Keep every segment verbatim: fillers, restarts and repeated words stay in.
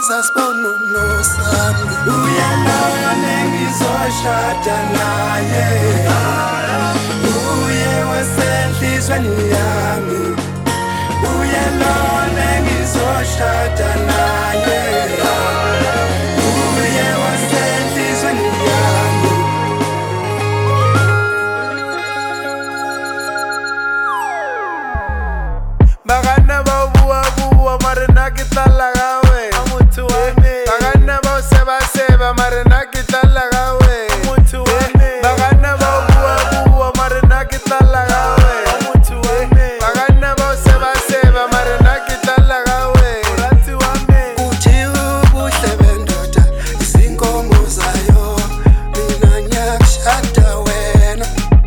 sasibonono sami uyalone ngizoshada naye uye wasenhlizweni yami uyalone ngizoshada naye uye wasenhlizweni yami Bagana babuwa buwa marina kitala gawe amutu ame Bagana ba seba seba marina kitala gawe amutu ame Bagana babuwa buwa marina kitala gawe amutu ame Bagana ba seba seba marina kitala gawe uratu ame Uthiwe ubuhle bendoda izinkomo zayo mina ngiyakushada wena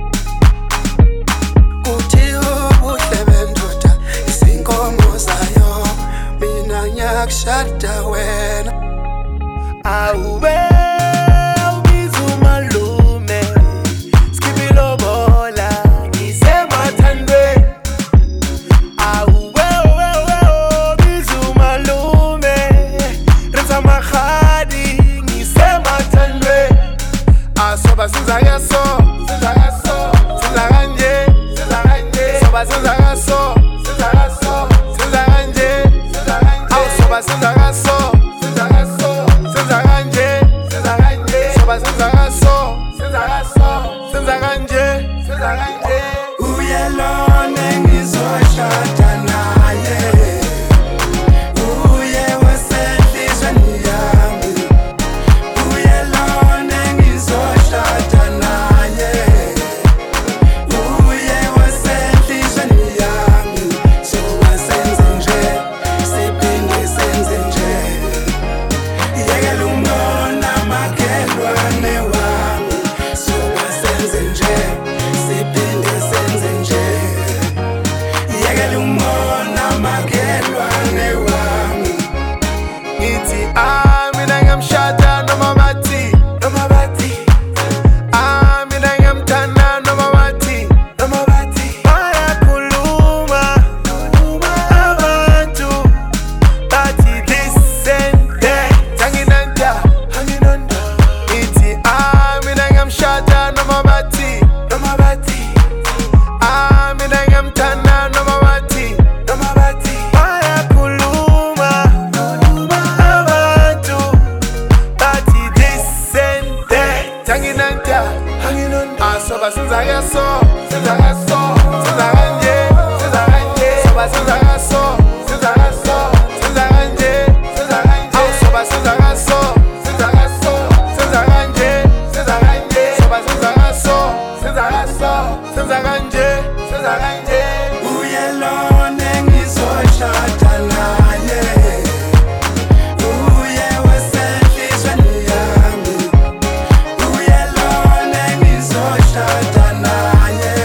Uthiwe ubuhle bendoda izinkomo zayo mina ngiyakushada wena Awube ubizu malume skibilo bola ngisemathandwe Awube ubizu malume renza mahadi ngisemathandwe Asoba sinza yaso sinza yaso sinza kanje sinza kanje soba sinza yaso sinza yaso sinza kanje sinza kanje Asoba sinza yaso sinza yaso sinza kanje sinza kanje soba sinza yaso sinza yaso sinza kanje sinza kanje uyalone ngizoshada naye uye wasenhlizweni yami uyalone ngizoshada naye uye wasenhlizweni yami soba senze nje siphinde senze nje yekela umona makhelwane wami soba senze nje siphinde senze nje yekela umona makhelwane wami Ngithi ah mina ngiyamshada noma bathi noma bathi Ah mina ngiyamthanda noma bathi noma bathi Bayakhuluma abantu bathi listen that Anginanda anginanda Ngithi ah mina ngiyamshada noma bathi noma bathi Ah mina ngiyamthanda noma bathi noma bathi Bayakhuluma abantu bathi listen that Anginanda anginanda Asoba sinza yaso sinza yaso sinza kanje sinza kanje soba sinza yaso sinza yaso sinza kanje sinza kanje Asoba sinza yaso sinza yaso sinza kanje sinza kanje soba sinza yaso sinza yaso sinza kanje sinza kanje uyalone ngizoshada naye uye wasenhlizweni yami uyalone ngizoshada naye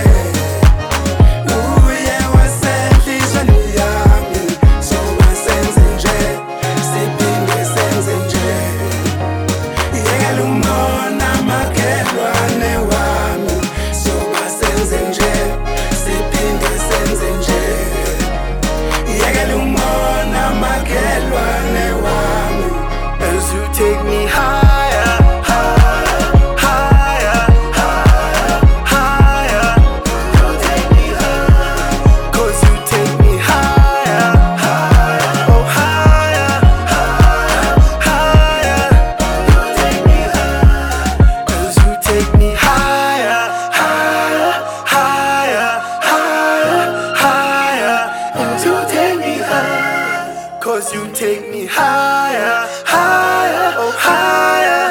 uye wasenhlizweni yami soba senze nje siphinde senze nje yekela umona makhelwane wami soba senze nje siphinde senze nje yekela umona makhelwane wami As you take me higher, higher, higher, higher, higher. You take me higher, 'cause you take me higher, higher, oh higher, higher, higher. You take me higher, 'cause you take me higher, higher, higher, higher, higher. You take me higher, 'cause you take me higher, higher, oh higher.